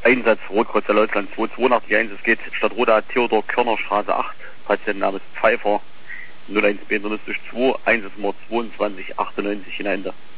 Einsatz Rotkreuz der Deutschland 2281, es geht Stadt Roda, Theodor Körner Straße 8, Patientenname ist Pfeiffer, 01 internistisch 2, Einsatznummer 2298 hinein da.